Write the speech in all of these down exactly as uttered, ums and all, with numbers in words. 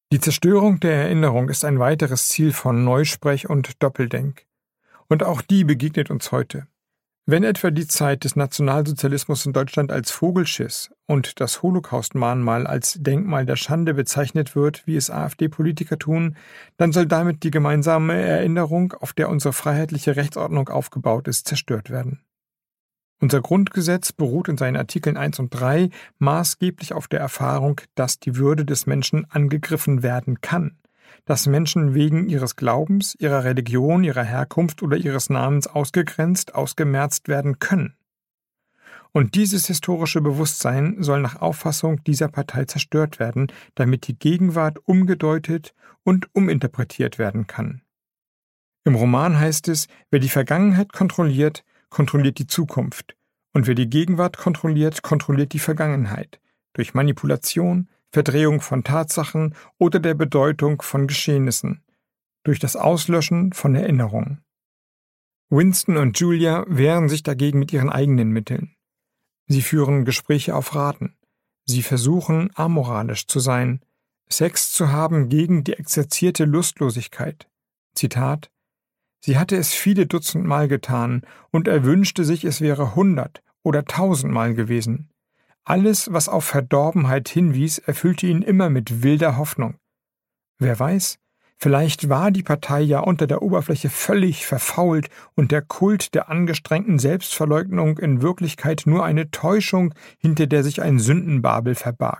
Die Zerstörung der Erinnerung ist ein weiteres Ziel von Neusprech und Doppeldenk. Und auch die begegnet uns heute. Wenn etwa die Zeit des Nationalsozialismus in Deutschland als Vogelschiss und das Holocaust-Mahnmal als Denkmal der Schande bezeichnet wird, wie es AfD-Politiker tun, dann soll damit die gemeinsame Erinnerung, auf der unsere freiheitliche Rechtsordnung aufgebaut ist, zerstört werden. Unser Grundgesetz beruht in seinen Artikeln eins und drei maßgeblich auf der Erfahrung, dass die Würde des Menschen angegriffen werden kann, dass Menschen wegen ihres Glaubens, ihrer Religion, ihrer Herkunft oder ihres Namens ausgegrenzt, ausgemerzt werden können. Und dieses historische Bewusstsein soll nach Auffassung dieser Partei zerstört werden, damit die Gegenwart umgedeutet und uminterpretiert werden kann. Im Roman heißt es, wer die Vergangenheit kontrolliert, kontrolliert die Zukunft, und wer die Gegenwart kontrolliert, kontrolliert die Vergangenheit, durch Manipulation, Verdrehung von Tatsachen oder der Bedeutung von Geschehnissen, durch das Auslöschen von Erinnerungen. Winston und Julia wehren sich dagegen mit ihren eigenen Mitteln. Sie führen Gespräche auf Raten. Sie versuchen, amoralisch zu sein, Sex zu haben gegen die exerzierte Lustlosigkeit. Zitat: Sie hatte es viele Dutzend Mal getan, und er wünschte sich, es wäre hundert oder tausendmal gewesen. Alles, was auf Verdorbenheit hinwies, erfüllte ihn immer mit wilder Hoffnung. Wer weiß, vielleicht war die Partei ja unter der Oberfläche völlig verfault und der Kult der angestrengten Selbstverleugnung in Wirklichkeit nur eine Täuschung, hinter der sich ein Sündenbabel verbarg.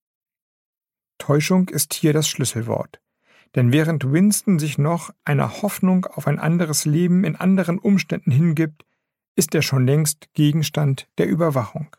Täuschung ist hier das Schlüsselwort. Denn während Winston sich noch einer Hoffnung auf ein anderes Leben in anderen Umständen hingibt, ist er schon längst Gegenstand der Überwachung.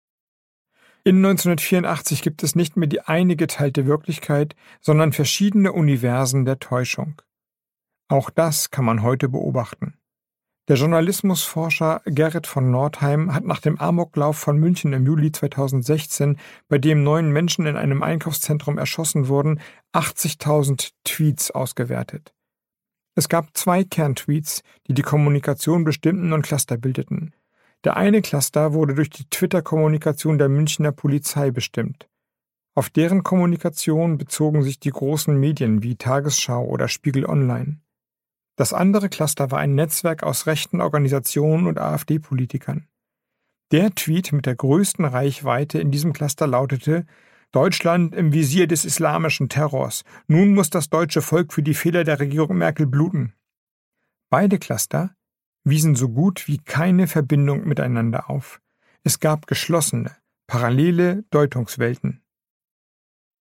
In neunzehnhundertvierundachtzig gibt es nicht mehr die eine geteilte Wirklichkeit, sondern verschiedene Universen der Täuschung. Auch das kann man heute beobachten. Der Journalismusforscher Gerrit von Nordheim hat nach dem Amoklauf von München im Juli zweitausendsechzehn, bei dem neun Menschen in einem Einkaufszentrum erschossen wurden, achtzigtausend Tweets ausgewertet. Es gab zwei Kerntweets, die die Kommunikation bestimmten und Cluster bildeten. Der eine Cluster wurde durch die Twitter-Kommunikation der Münchner Polizei bestimmt. Auf deren Kommunikation bezogen sich die großen Medien wie Tagesschau oder Spiegel Online. Das andere Cluster war ein Netzwerk aus rechten Organisationen und AfD-Politikern. Der Tweet mit der größten Reichweite in diesem Cluster lautete: Deutschland im Visier des islamischen Terrors. Nun muss das deutsche Volk für die Fehler der Regierung Merkel bluten. Beide Cluster wiesen so gut wie keine Verbindung miteinander auf. Es gab geschlossene, parallele Deutungswelten.